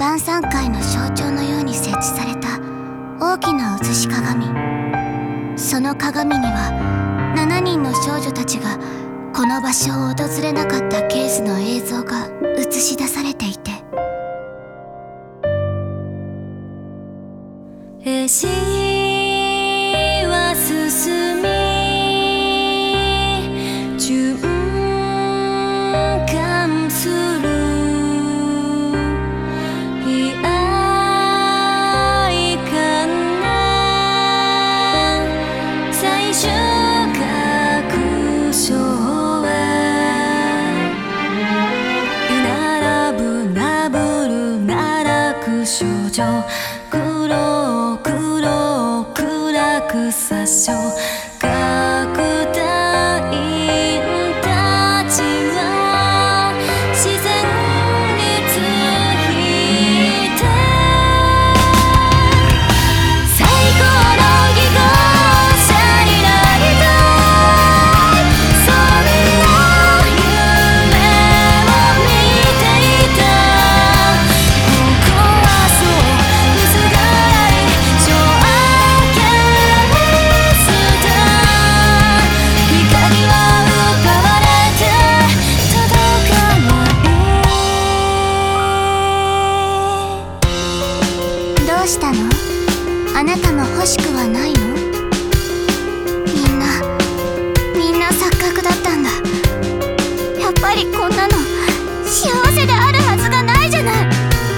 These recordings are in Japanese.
晩餐会の象徴のように設置された大きな写し鏡。その鏡には7人の少女たちがこの場所を訪れなかったケースの映像が映し出されていて、 詩は進み循環する悲哀かな最終確証は並ぶなぶる奈落少女黒暗く殺傷各隊員たちは自然について最高の技巧者になりたい、そんな夢を見ていた。ここはそう薄暗い小明けどうしたの？あなたも欲しくはないの？みんな錯覚だったんだ。やっぱりこんなの幸せであるはずがないじゃない。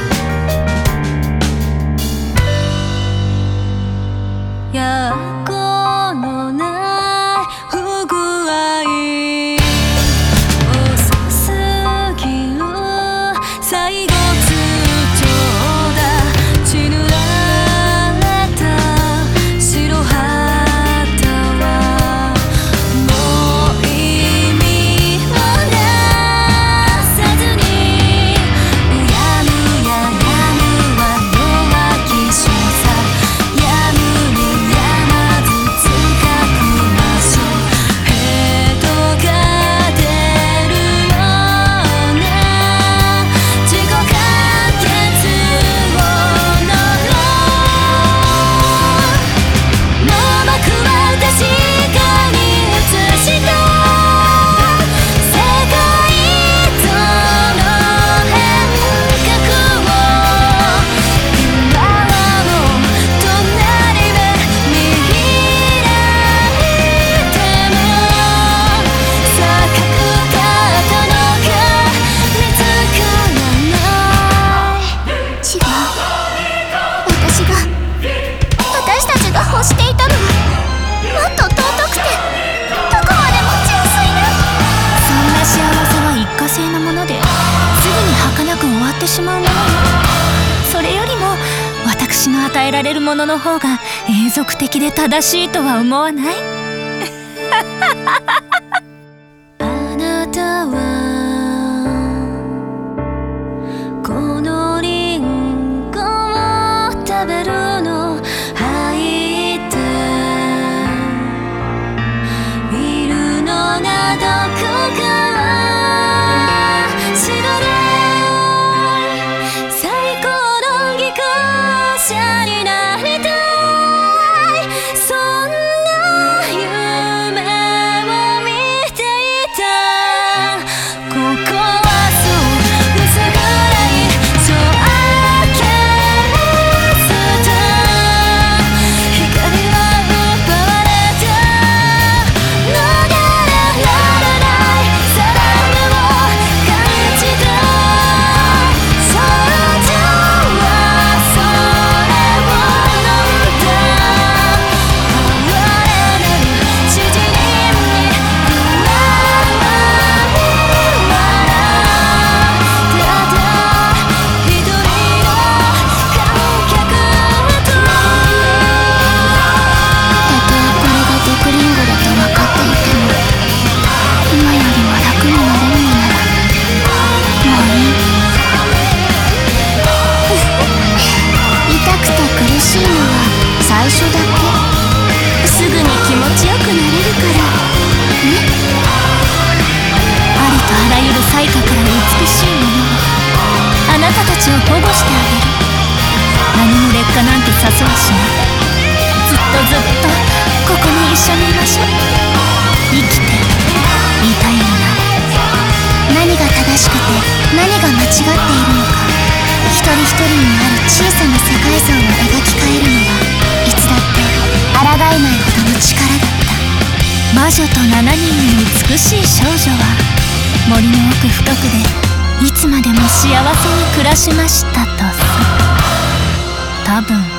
やこのない不具合遅すぎる最後通帳だ血塗られた白旗はもう意味をなさずにうやむややむは弱き少佐やむにやまずつかくましょうヘッドが出るような自己完結を乗ろう。盲目は確かに映した世界との変革を今はもう隣で見開いても錯覚だったのか見つからない。 違う。私たちが欲していたのはもっと尊くてどこまでも純粋な、そんな幸せは一過性のものですぐに儚く終わってしまうものよ。それよりも私の与えられるものの方が永続的で正しいとは思わない？ あなたはこのリンゴを食べるの吐いているのがどこか知らない最高の技巧者になりたい、そんな夢を見ていた。ここはそう薄暗い小明けスター光は奪われた逃れられない定めを感じた少女はそれを飲んだ哀れなる詩人に加わり笑うただ一人の観客とたとえこれが毒リンゴだと分かっていても、今よりも楽になれるのならもういい。痛くて苦しいのは最初だけ。すぐに気持ちよくなれるからね。ありとあらゆる彩花から美しいものをあなたたちを保護してあげる。 家なんてさせはしない。ずっとずっとここに一緒にいましょう。生きていたいのなら。 何が正しくて何が間違っているのか、一人一人にある小さな世界像を描き換えるのはいつだって抗えないほどの力だった。 魔女と7人の美しい少女は森の奥深くでいつまでも幸せに暮らしましたとさ。多分